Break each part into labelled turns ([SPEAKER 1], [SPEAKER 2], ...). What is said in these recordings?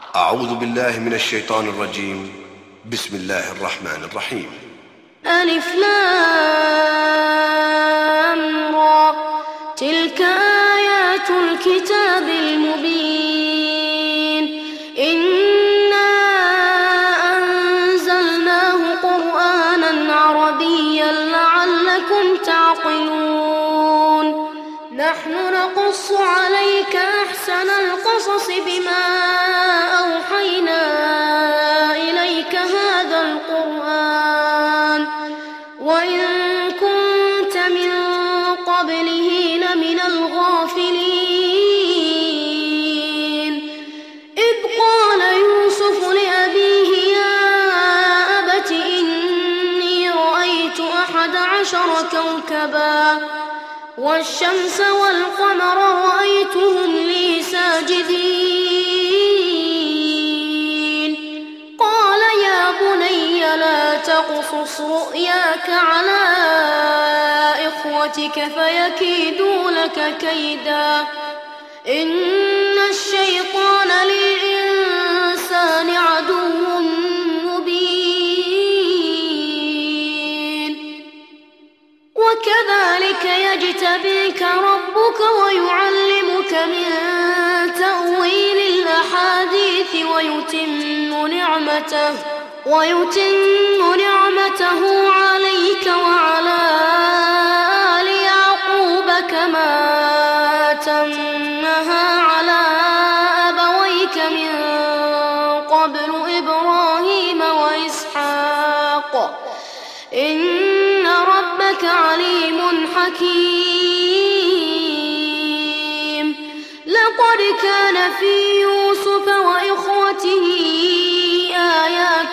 [SPEAKER 1] أعوذ بالله من الشيطان الرجيم. بسم الله الرحمن الرحيم.
[SPEAKER 2] ألف لام را، تلك آيات الكتاب المبين. إنا أنزلناه قرآنا عربيا لعلكم تعقلون. نحن نقص عليك أحسن القصص بما أوحينا إليك هذا القرآن وإن كنت من قبله لمن الغافلين. إذ قال يوسف لأبيه يا أبت إني رأيت 11 كوكبا والشمس والقمر رأيتهم لي ساجدين. قال يا بني لا تقصص رؤياك على إخوتك فيكيدوا لك كيدا، إن الشيطان للإنسان عدو مبين. وكذلك يجتبيك ربك ويعلمك من تأويل الأحاديث ويتم نعمته عليك وعلى آل يعقوب كما أتمها على أبويك من قبل إبراهيم وإسحاق إن ربك عليم حكيم. لقد كان في يوسف وإخوته آيات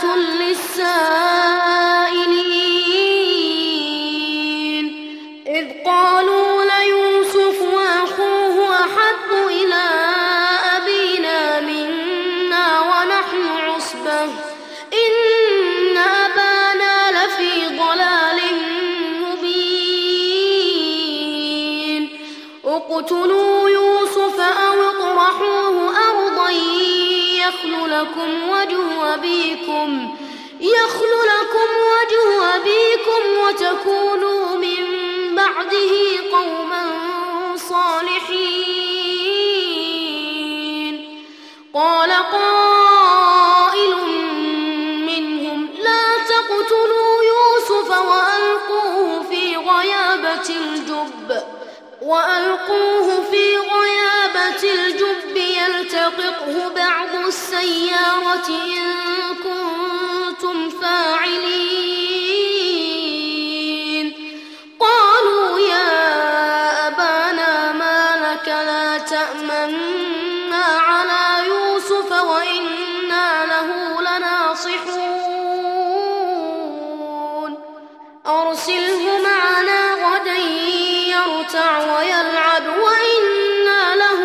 [SPEAKER 2] للسائلين، إذ قالوا ليوسف وأخوه أحب إلى أبينا منا ونحن عصبة إن أبانا لفي ضلال مبين. اقتلوا يوسف أو اطرحوه أرضا يخل لكم وجه أبيكم وتكونوا من بعده قوما صالحين. قال قائل منهم لا تقتلوا يوسف وألقوه في غيابة الجب يلتقطه بعض السيارة إن كنتم فاعلين. قالوا يا أبانا ما لك لا تأمنا على يوسف وإنا له لناصحون. أرسله معنا غدا يرتع ويلعب وإنا له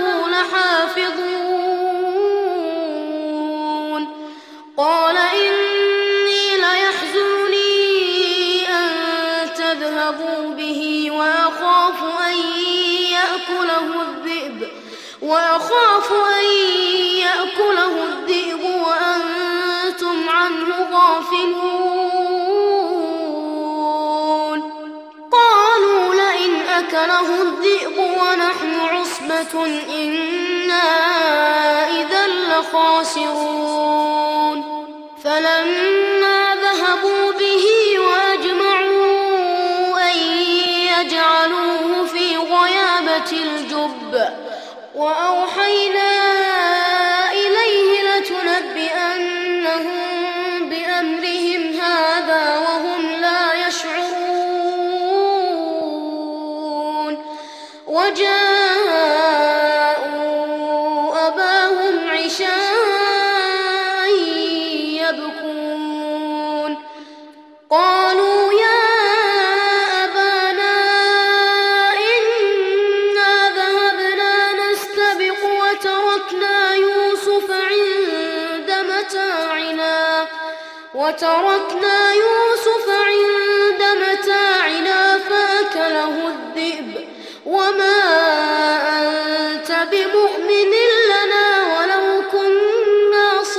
[SPEAKER 2] لحافظون. قال إني ليحزنني أن تذهبوا به وأخاف أن يأكله الذئب وأنتم عنه غافلون. قالوا لئن أكله الذئب ونحن عصبة إنا إذا لخاسرون. فلما ذهبوا به وأجمعوا أن يجعلوه في غيابة الجب وأوحينا إليه لتنبئنهم بأمرهم هذا وهم لا يشعرون. وجاءوا أباهم عشاء يبكون. قالوا يا أبانا إنا ذهبنا نستبق وتركنا يوسف عند متاعنا فأكله الذئب وما أنت بمؤمن لنا ولو كنا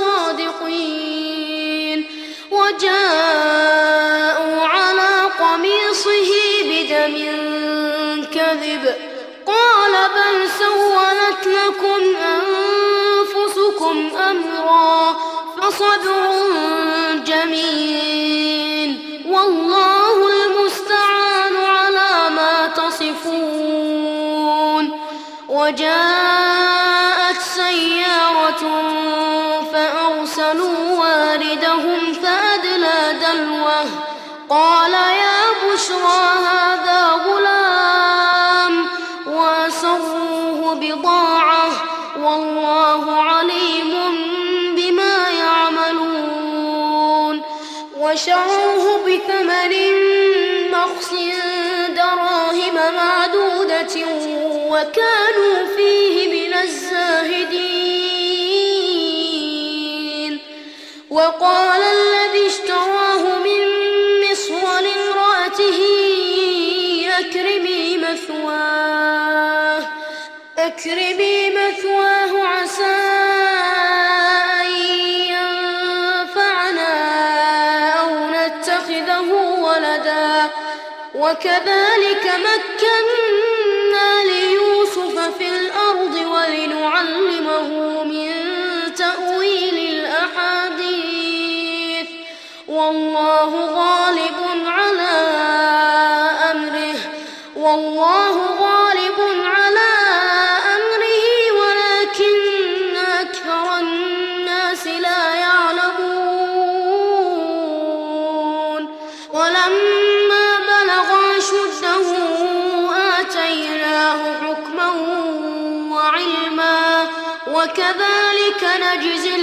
[SPEAKER 2] يسوءكم أمرا فصبر جميل والله المستعان على ما تصفون. وجاءت سيارة فأرسلوا واردهم فأدلى دلوه قال يا بشرى هذا غلام وأسروه بضاعة والله عليم بما يعملون. وشروه بثمن بخس دراهم معدودة وكانوا فيه من الزاهدين. وقال الذي اشتراه من مصر لامرأته أكرمي مثواه عسى أن ينفعنا أو نتخذه ولدا وكذلك مكنا ليوسف في الأرض ولنعلمه من تأويل الأحاديث والله غالب على أمره ولكن أكثر الناس لا يعلمون. ولما بلغ أشده آتيناه حكما وعلما وكذلك نجزي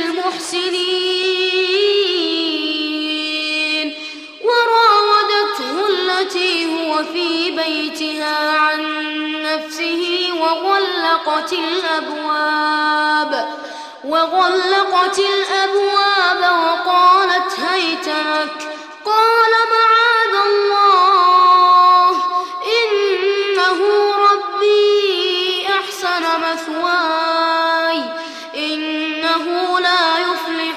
[SPEAKER 2] المحسنين. وراودته التي هو في بيتها عن نفسه وغلقت الأبواب وقالت هيت لك قال معاذ الله إنه ربي أحسن مثواي إنه لا يفلح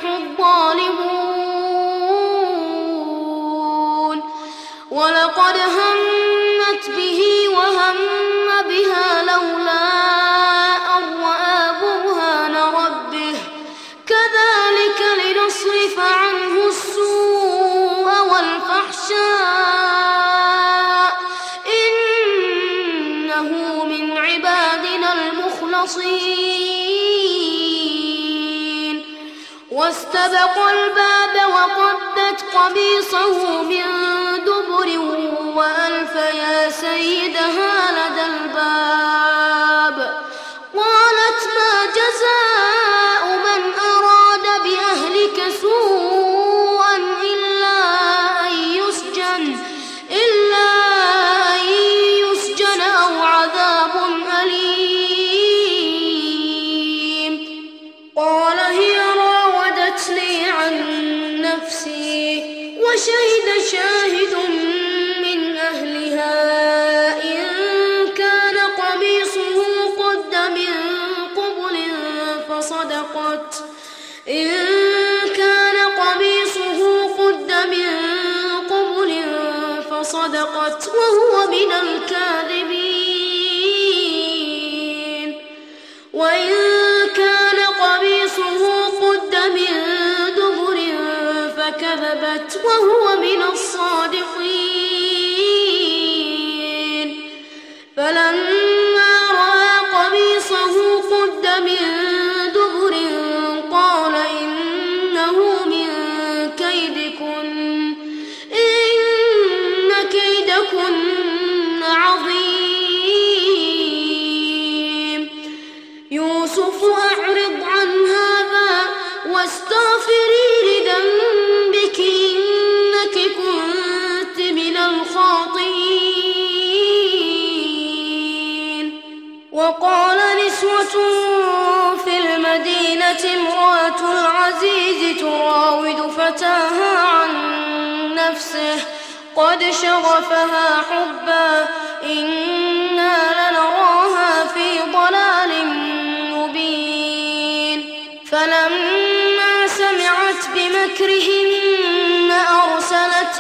[SPEAKER 2] الظالمون. ولقد همت به وهم بها لولا أن رأى برهان ربه كذلك لنصرف عنه السوء والفحشاء إنه من عبادنا المخلصين. واستبق الباب وقدت قميصه من دبر وألف يا سيدها لدى الباب قالت ما جزاء من أراد بأهلك سوءا إلا أن يسجن أو عذاب أليم. قال هي راودتني عن نفسي وشهد شاهد من أهلها إن كان قميصه قد من قبل فصدقت وهو من الكاذبين. وإن كان قميصه قد من دبر فكذبت وهو من الصادقين. فلما رأى قميصه قد من دبر قال إنه من كيدكن إن كيدكن عظيم. يوسف أعرض عن هذا واستغفري لذنبك إنك كنت من الخاطئين. وقال نسوة في المدينة امرأة العزيز تراود فتاها عن نفسه قد شغفها حبا إنا لنراها في ضلال مبين. فلما سمعت بمكرهن أرسلت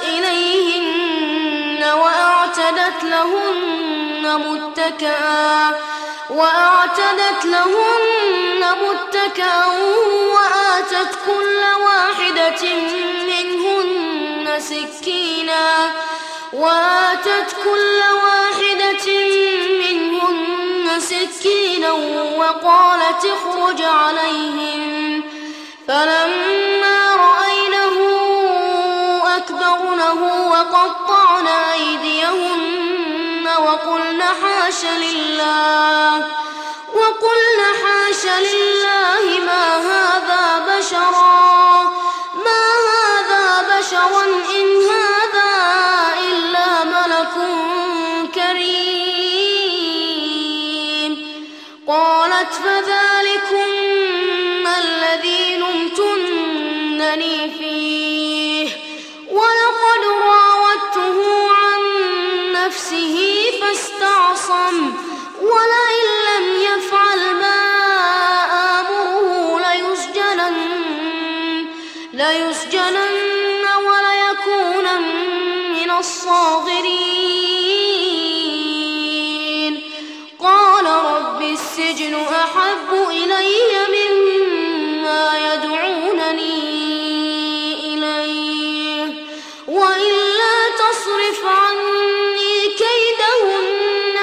[SPEAKER 2] إليهن وأعتدت لهن وأعتدت لهن متكأ وآتت كل واحدة منهن سكينا وقالت اخرج عليهم. فلما رأينه أكبرنه وقطعن أيديهن وقلن حاش لله ما هذا بشرا إن هذا إلا ملك كريم. قالت فذلكن الذي لمتنني فيه ولقد راودته عن نفسه فاستعصم ولئن لم يفعل ما آمره ليسجنن وليكونن من الصاغرين. قال رب السجن أحب إلي مما يدعونني إليه وإلا تصرف عني كيدهن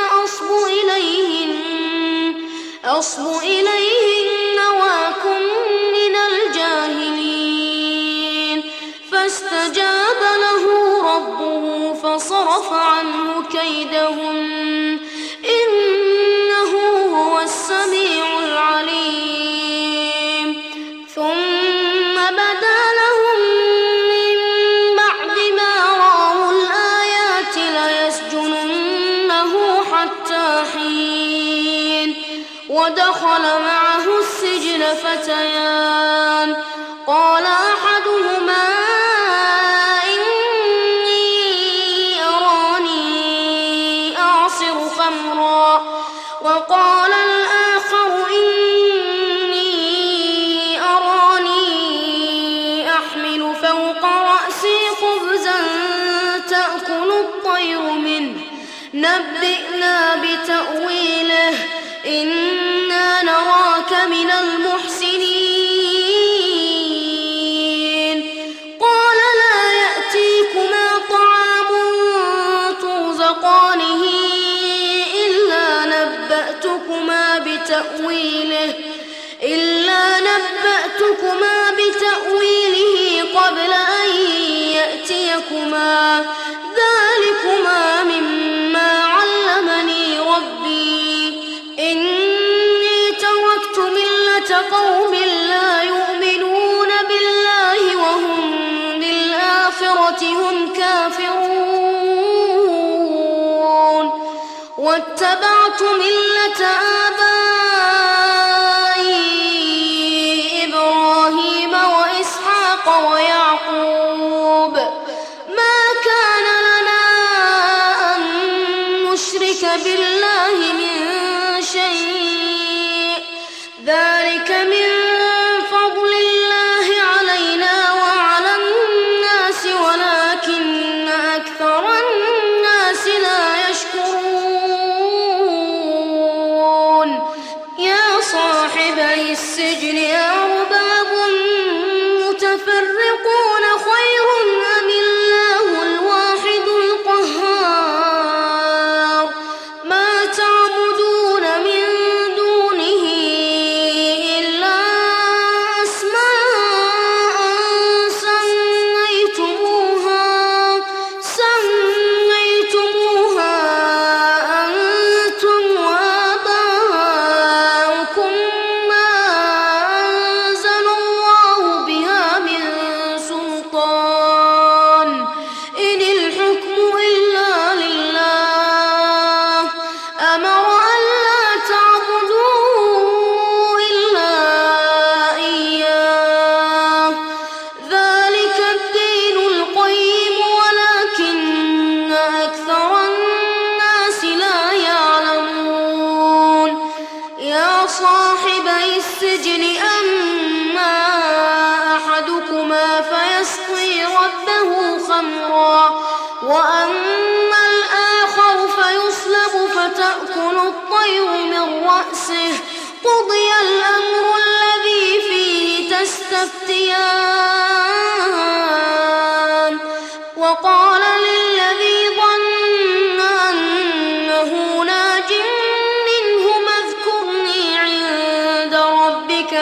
[SPEAKER 2] أصب إليهن وأكن من الجاهلين. فاستجاب له ربه فصرف عنه كيدهن إنه هو السميع العليم. ثم بدا لهم من بعد ما رأوا الآيات ليسجننه حتى حين. ودخل معه السجن فتيان قال أحدهما إني أراني أعصر خمرا وقال الآخر إني أراني أحمل فوق رأسي خبزا تأكل الطير منه نبئنا بتأويله إنا نراك من المحسنين. قال لا يأتيكما طعام ترزقانه إلا نبأتكما بتأويله قبل أن يأتيكما ذلكما مما علمني ربي إني تركت ملة قوم لا يؤمنون بالله وهم بالآخرة هم كافرون واتبعت ملة آبائي إبراهيم وإسحاق ويعقوب ما كان لنا أن نشرك بالله من شيء ذلك من فضل الله علينا وعلى الناس ولكن أكثر الناس لا يشكرون. يا صاحبي السجن أرباب متفرقون خير أم الله الواحد القهار ما تعبدون من دونه إلا أسماء سميتموها أنتم وآباؤكم ما أنزل الله بها من سلطان إن الحكم إلا لله أمر ألا تعبدوا إلا إياه ذلك الدين القيم ولكن أكثر الناس لا يعلمون. يا صاحبي السجن أما أحدكما فيسقي ربه خمرا وأما الآخر فيصلب فتأكل الطير من رأسه رأسه قضي الأمر الذي فيه تستفتيان وقال للذي ظن أنه ناج منه اذكرني عند ربك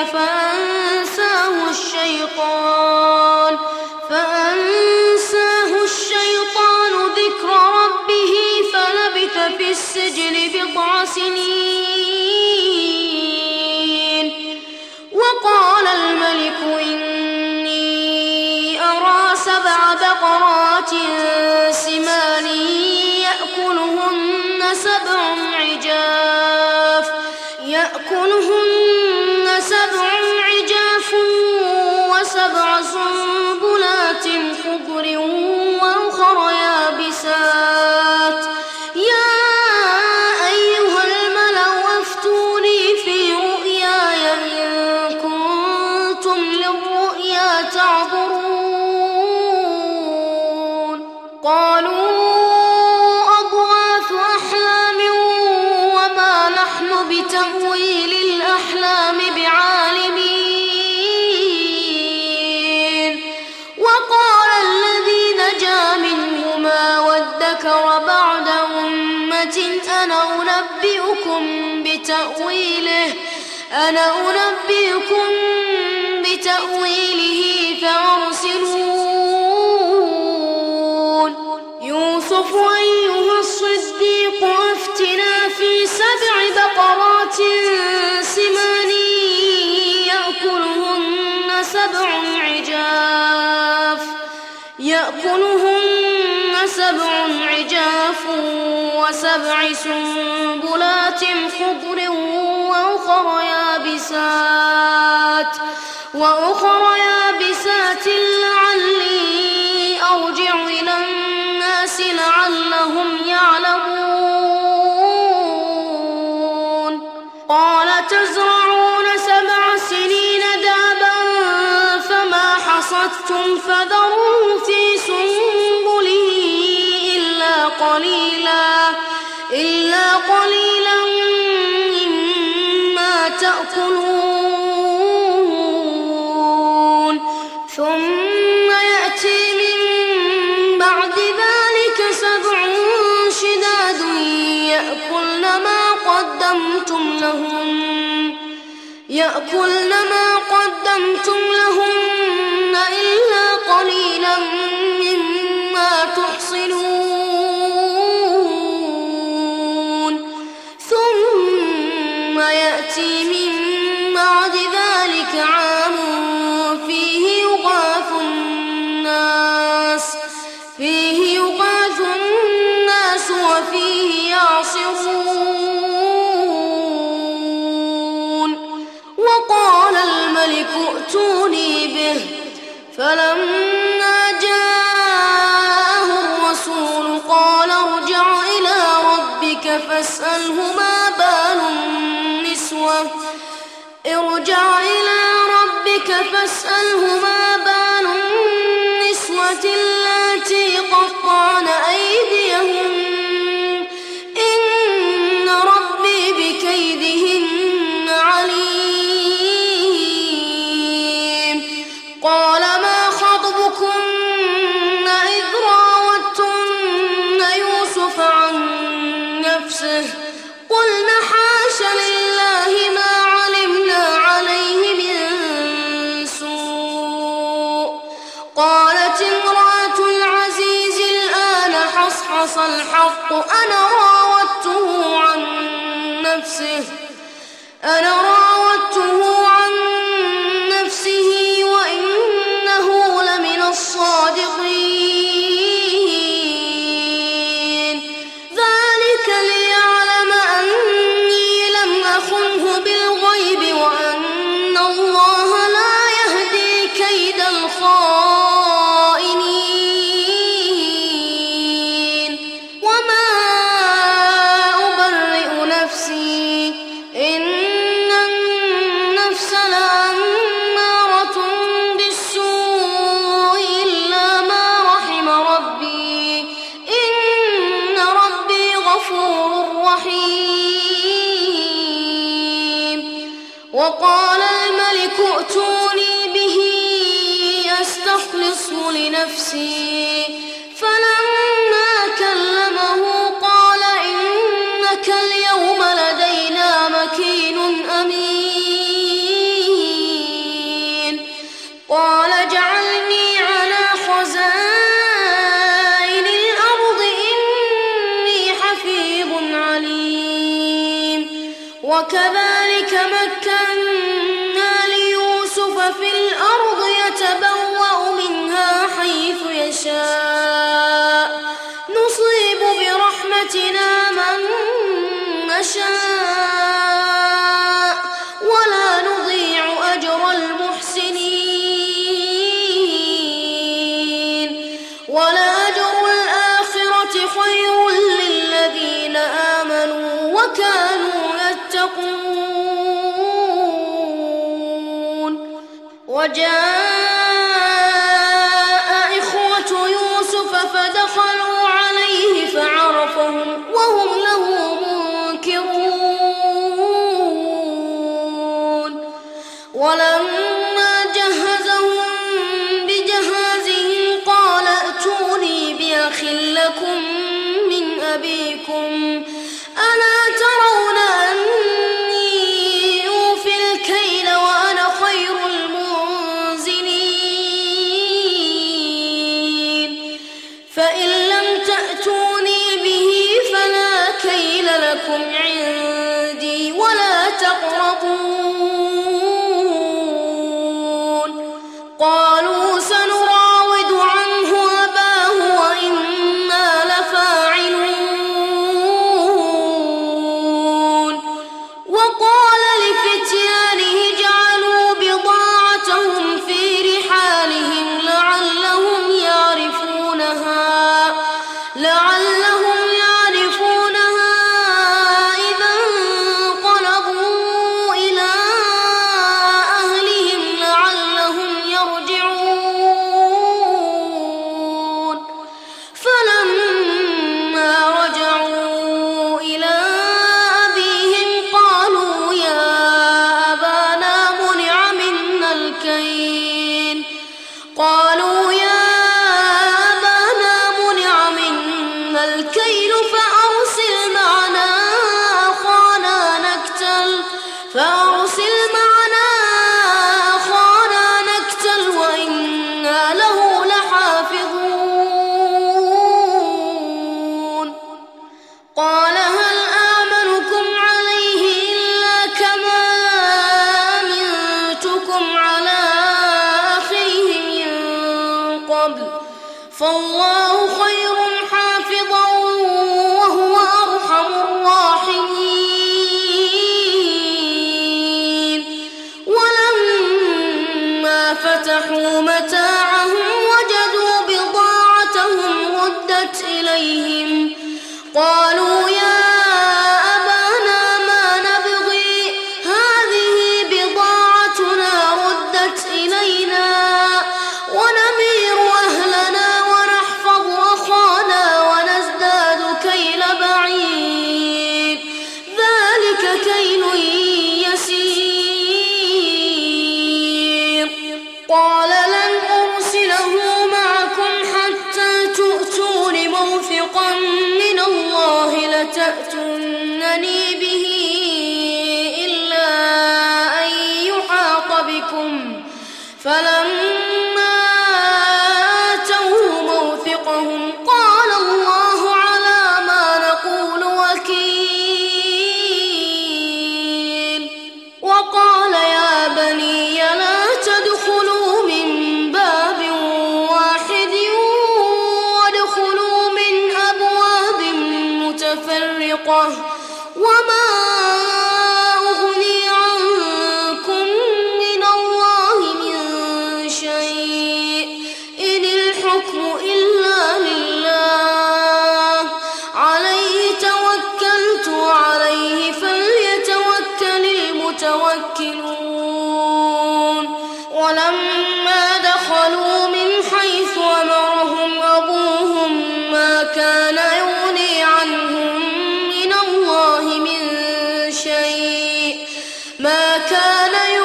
[SPEAKER 2] فأنساه الشيطان ذكر ربه فلبث في السجن بضع سنين وقال الملك إني أرى 7 بقرات سمان يأكلهن 7 عجاف و7 سنبلات خضر وأخر يابسات يا أيها الملأ أفتوني في رؤياي إن كنتم للرؤيا تعبرون قالوا أضغاث أحلام وما نحن بتأويل الأحلام بعالمين وقال الذي نجا منهما وادكر بعد أمة أنا أنبئكم بتأويله فأرسلون يوسف أيها الصديق أفتنا في 7 بقرات سمان يأكلهن 7 عجاف و7 سنبلات خضر وأخر يابسات لعلي أرجع إلى الناس لعلهم يعلمون قال تزرعون 7 سنين دابا فما حصدتم فذروه في سنبله إلا قليلا مما تأكلون ثم يأتي من بعد ذلك 7 شداد يأكلن ما قدمتم لهن إلا قليلا مما تحصنون ثم يأتي من بعد ذلك عام فيه يغاث الناس وفيه يعصرون وقال الملك ائتوني به فلما جاءه الرسول قال ارجع إلى ربك فاسأله ما بال النسوة اللاتي قطعن أيديهن إن ربي بكيدهن عليم قال ما خطبكن إذ راوتن يوسف عن نفسه قلن حاش لله ما علمنا عليه من سوء قالت امرأة العزيز الآن حصحص الحق أنا راودته عن نفسه وإنه لمن الصادقين ذلك ليعلم أني لم أخنه بالغيب وأن الله لا يهدي كيد الخائنين وما أبرئ نفسي إن النفس لأمارة بالسوء إلا ما رحم ربي إن ربي غفور رحيم وقال الملك ائتوني به أستخلصه لنفسي فلما كلمه قال إنك اليوم لدينا مكين أمين قال اجعلني على خزائن الأرض إني حفيظ عليم وكذلك مكنا ليوسف في الأرض يتبوأ منها حيث يشاء نصيب برحمتنا من نشاء ولا نضيع أجر المحسنين ولأجر الآخرة خير للذين آمنوا وكانوا يتقون وجاء إخوة يوسف فدخلوا عليه فعرفهم وهم له منكرون ولما جهزهم بجهازهم قال ائتوني بأخ لكم من أبيكم ألا ترون أني أوفي الكيل وأنا خير المنزلين فإن لم تأتوني به فلا كيل لكم عندي ولا تقربون قالوا سنراود عنه أباه وإنا لفاعلون وقال لفتيانه اجعلوا بضاعتهم في رحالهم لعلهم يعرفونها إذا انقلبوا إلى أهلهم لعلهم يرجعون فلما رجعوا إلى أبيهم قالوا يا أبانا منع منا الكيل فأرسل معنا أخانا نكتل وإنا له لحافظون قال هل آمنكم عليه إلا كما أمنتكم على أخيه من قبل فالله خير حافظا وهو أرحم الراحمين ولما فتحوا متاعهم وجدوا بضاعتهم ردت إليهم قالوا يا أبانا ما نبغي هذه بضاعتنا ردت إلينا ونمير أهلنا ونحفظ أخانا ونزداد كيل بعيد ذلك كيل يسير قال لن أرسله معكم حتى تؤتون موثقا من الله لتأتونني به إلا أن يحاط بكم فلما آتوه موثقهم قال الله على ما نقول وكيل وقال يا بني لا تدخلوا من باب واحد وادخلوا من أبواب متفرقة وما أغني عنكم من الله من شيء إن الحكم إلا لله عليه توكلت وعليه فليتوكل المتوكلون ولما دخلوا من حيث أمرهم أبوهم ما كان يغني عنهم من الله من شيء ما كان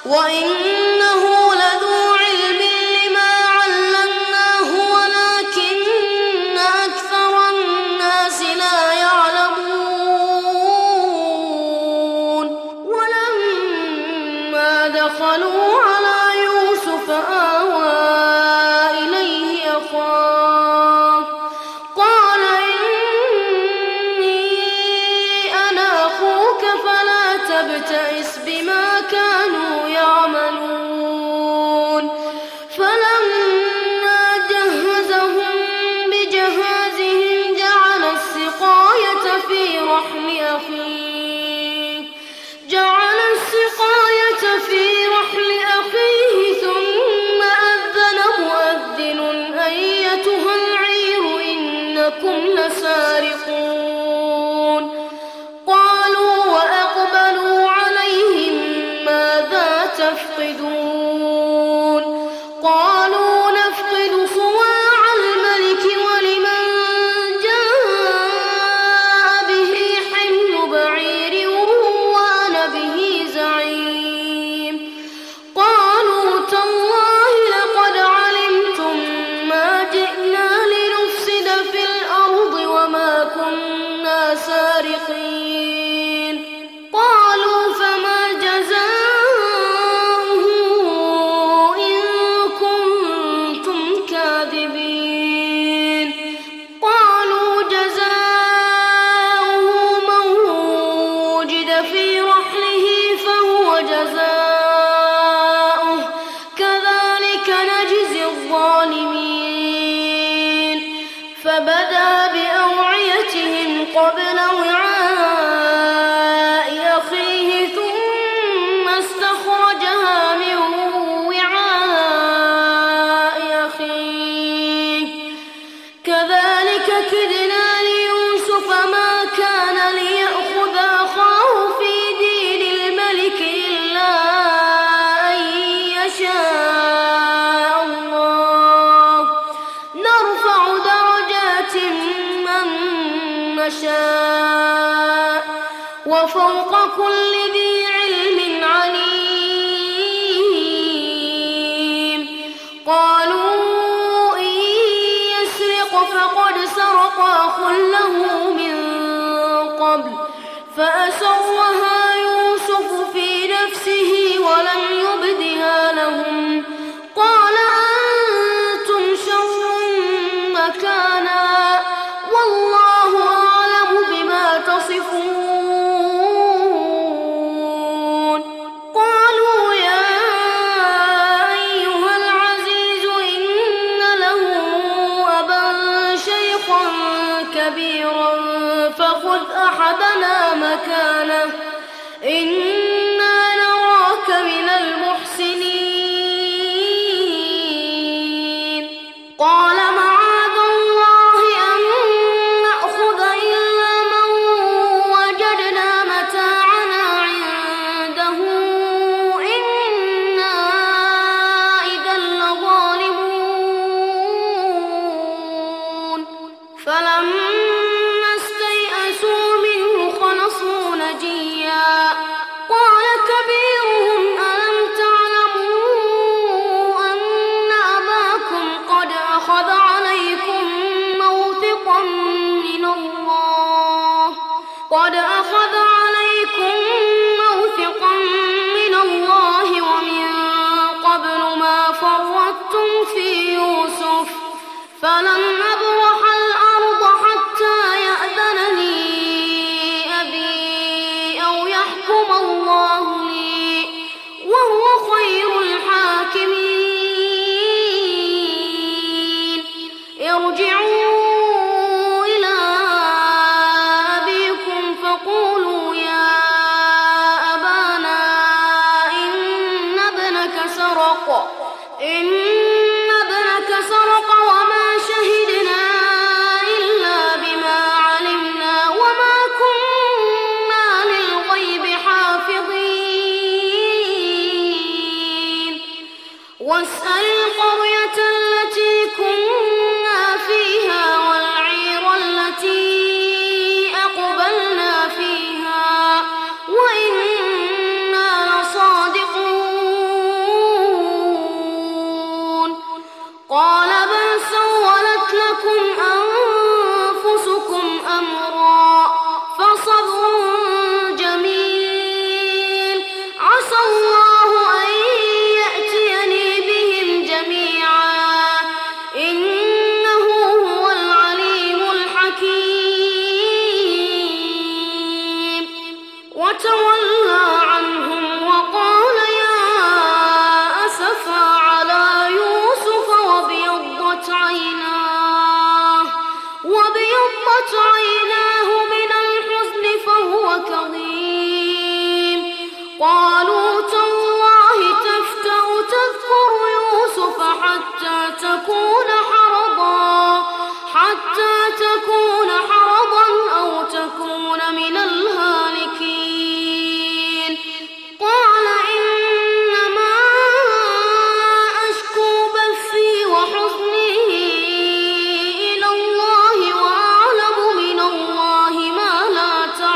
[SPEAKER 2] وإنه لذو علم لما علمناه ولكن أكثر الناس لا يعلمون ولما دخلوا على يوسف آوى إليه أخاه قال إني أنا أخوك فلا تبتئس بما كانوا يعملون فلما جهزهم بجهازهم جعل السقاية في رحل أخيه ثم أذن مؤذن أيتها العير إنكم لسارقون قالوا وأقبلوا عليهم ماذا تفقدون قالوا نفقد صواع الملك ولمن جاء به حمل بعير وأنا به زعيم قالوا تالله لقد علمتم ما جئنا لنفسد في الأرض وما كنا سارقين قالوا فما جزاؤه إن كنتم كاذبين قالوا جزاؤه من وجد في رحله فهو جزاؤه كذلك نجزي الظالمين فبدأ بأوعيتهم قبل وعاء أخيه ثم استخرجها من وعاء أخيه كذلك كدنا ليوسف ما كان ليأخذ أخاه في دين الملك إلا أن يشاء الله نرفع درجات من نشاء وفوق كل ذي علم عليم قالوا إن يسرق فقد سرق أخ له من قبل فأسرها يوسف في نفسه ولم يبدها لهم قال أنتم شر مكانا والله أعلم بما تصفون قالوا يا أيها العزيز إن له أبا شيخا كبيرا فخذ أحدنا مكانه إنا نراك من المحسنين قال معاذ الله أن نأخذ إلا من وجدنا متاعنا عنده إنا إذا لظالمون فلما استيئسوا منه خلصوا نجيا قال كبيرهم ألم تعلموا أن أباكم قد أخذ عليكم موثقا من الله ومن قبل ما فرطتم في يوسف فلن أبرح الأرض حتى يأذن لي أبي أو يحكم الله لي وهو خير الحاكمين ارجعوا إلى أبيكم فقولوا ففاضت عيناه من الحزن فهو كظيم قالوا تالله تفتأ تذكر يوسف حتى تكون حرضا أو تكون من الهالكين قال إنما أشكو بثي وحزني إلى الله وأعلم من الله ما لا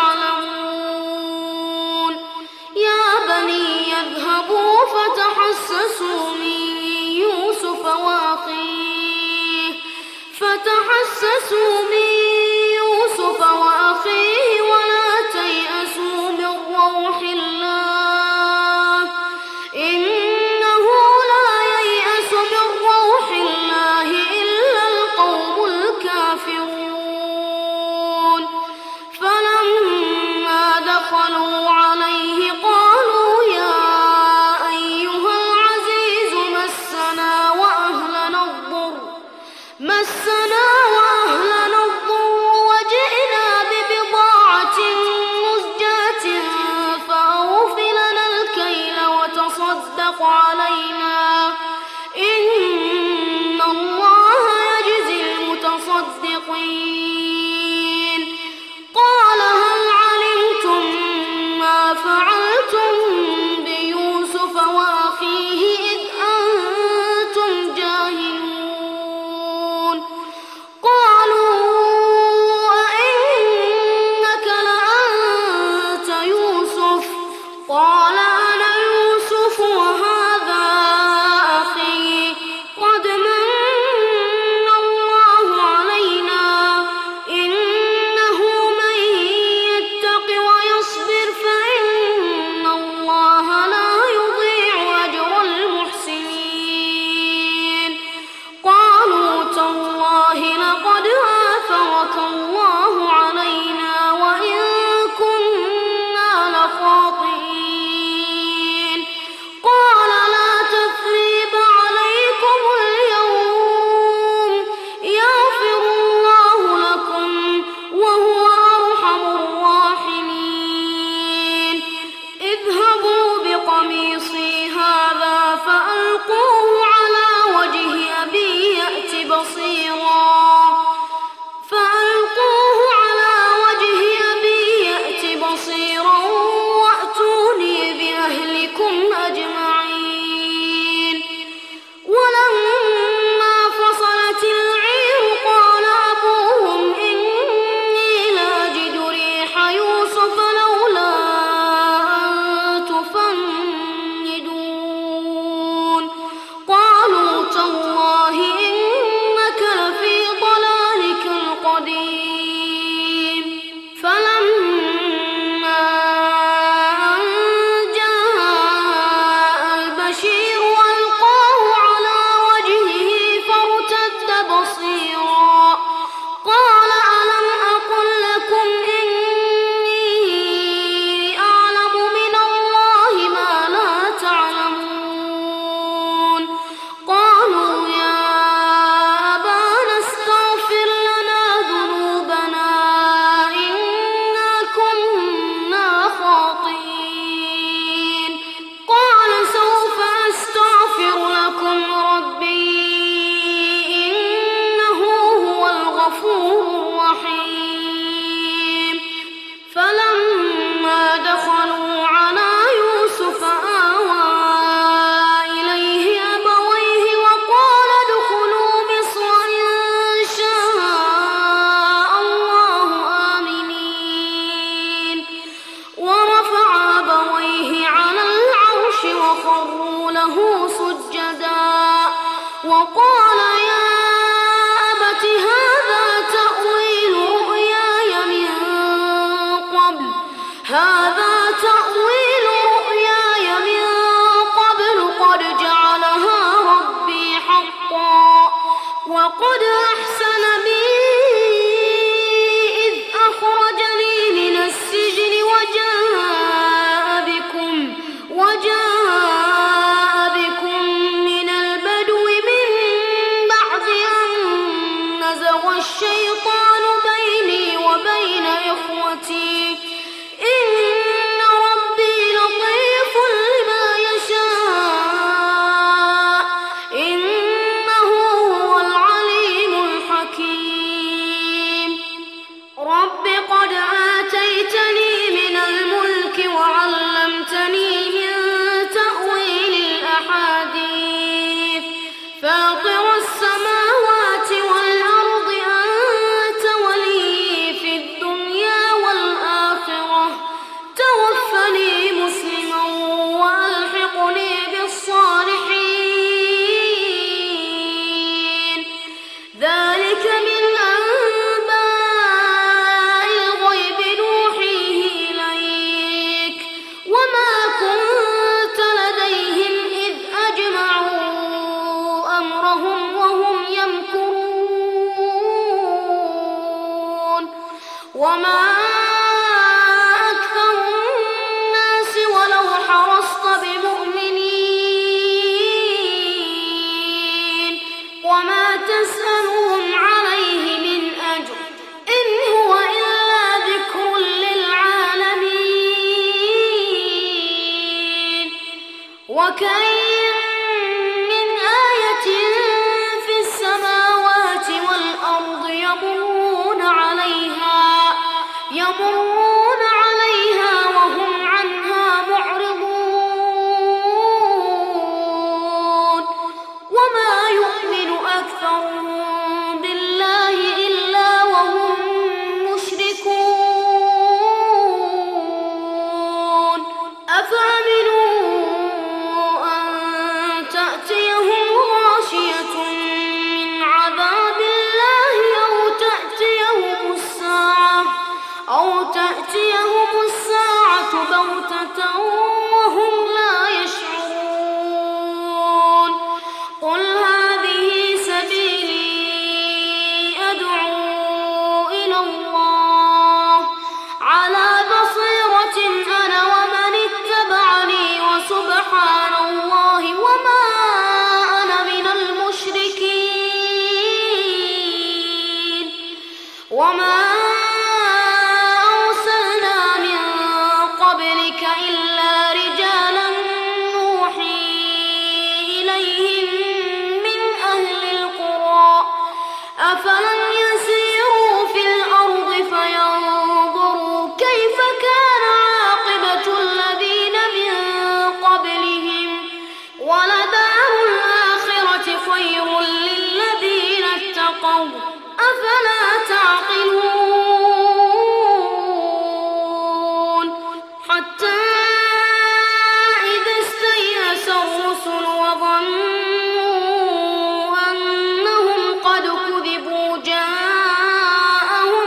[SPEAKER 2] تعلمون يا بني اذهبوا فتحسسوا من يوسف وأخيه ولا تيأسوا من روح الله إنه لا ييأس من روح الله إلا القوم الكافرون فلما دخلوا عليه قالوا يا أيها العزيز مسنا وأهلنا الضر وجئنا ببضاعة مزجاة فأوف لنا الكيل وتصدق علينا إن الله يجزي المتصدقين قال هل علمتم ما فعلتم بيوسف وأخيه إذ أنتم جاهلون قالوا أئنك لأنت يوسف قال أنا يوسف وهذا أخي قد من الله علينا إنه من يتق ويصبر فإن الله لا يضيع أجر المحسنين قالوا تالله لقد آثرك الله علينا وإن كنا لخاطئين قال لا تثريب عليكم اليوم يغفر الله لكم وهو أرحم الراحمين اذهبوا بقميصي هذا فألقوه على وجه أبي يأت بصيرا وأتوني بأهلكم أجمعين ولما فصلت العير قال أبوهم إني لأجد ريح يوسف لولا أن تفندون قالوا تالله إنك لفي ضلالك القديم فلما أن جاء البشير ألقاه على وجهه فارتد بصيرا قال ألم أقل لكم إني أعلم من الله ما لا تعلمون قالوا يا أبانا استغفر لنا ذنوبنا إنا كنا خاطئين قال سوف أستغفر لكم ربي إنه هو الغفور الرحيم فلما دخلوا على يوسف آوى إليه أبويه وقال ادخلوا مصر إن شاء الله آمنين ورفع أبويه على العرش وخروا له سجدا وقال يا أبت هذا تأويل رؤياي من قبل قد جعلها ربي حقا وقد أحسن بي إذ أخرجني من السجن وجاء بكم من البدو من بعد أن نزغ الشيطان بيني وما أكثر الناس ولو حرصت بمؤمنين وما تسألهم عليه من أجر إن هو إلا ذكر للعالمين وكأين من آية في السماوات والأرض يمرون عليها وهم عنها معرضون وما يؤمن أكثرهم بالله إلا وهم مشركون أفأمنوا أن تأتيهم غاشية من عذاب الله أو تأتيهم الساعة بغتة وهم لا يشعرون قل هذه سبيلي أدعو إلى الله على بصيرة أنا ومن اتبعني وسبحان الله وما أنا من المشركين وما إلا رجالا نوحي إليهم من أهل القرى أفلم يسيروا في الأرض فينظروا كيف كان عاقبة الذين من قبلهم ولدار الآخرة خير للذين اتقوا أفلا تعقلون حتى إذا استيأس الرسل وظنوا أنهم قد كذبوا جاءهم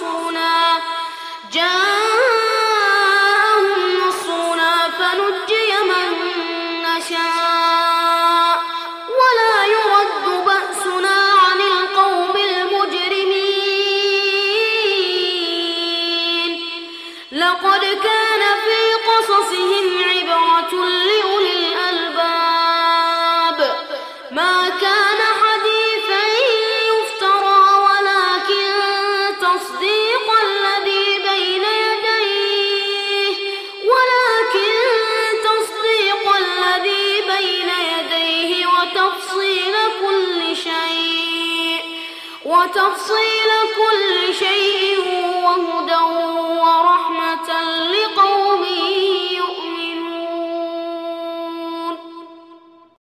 [SPEAKER 2] نصرنا فنجي من نشاء ولا يرد بأسنا عن القوم المجرمين لقد كان في قصصهم عبرة لأولي الألباب ما كان حديثا يفترى ولكن تصديق الذي بين يديه وتفصيل